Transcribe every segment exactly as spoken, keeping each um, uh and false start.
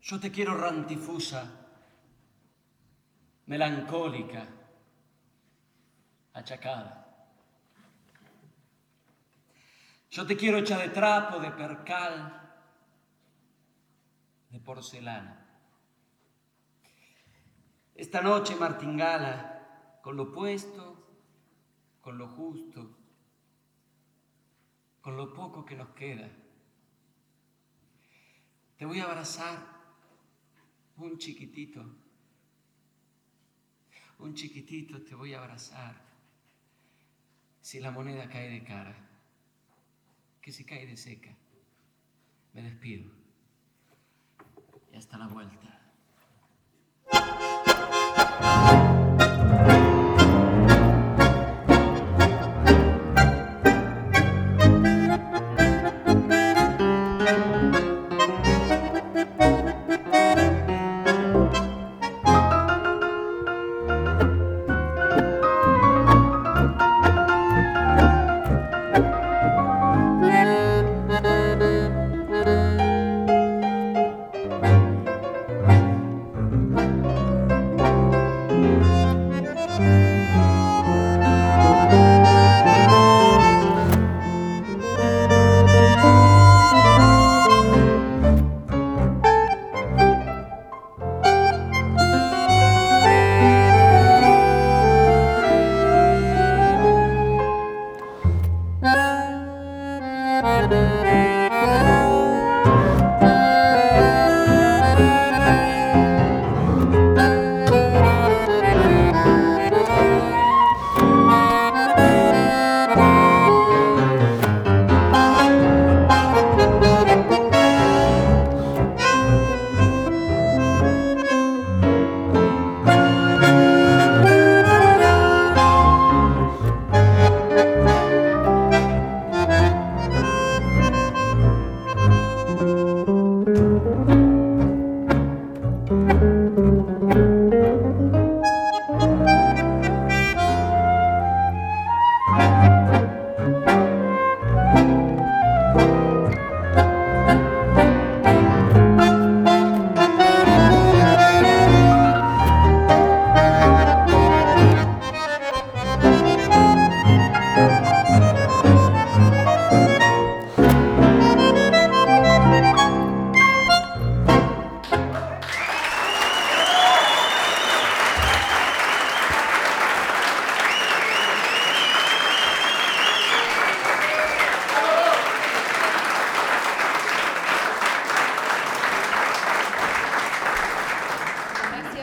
Yo te quiero rantifusa, melancólica, achacada. Yo te quiero hecha de trapo, de percal, de porcelana. Esta noche martingala, con lo puesto, con lo justo, con lo poco que nos queda. Te voy a abrazar un chiquitito, un chiquitito te voy a abrazar. Si la moneda cae de cara, que si cae de seca, me despido y hasta la vuelta.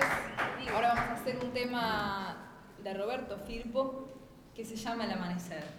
Un tema de Roberto Firpo que se llama El Amanecer.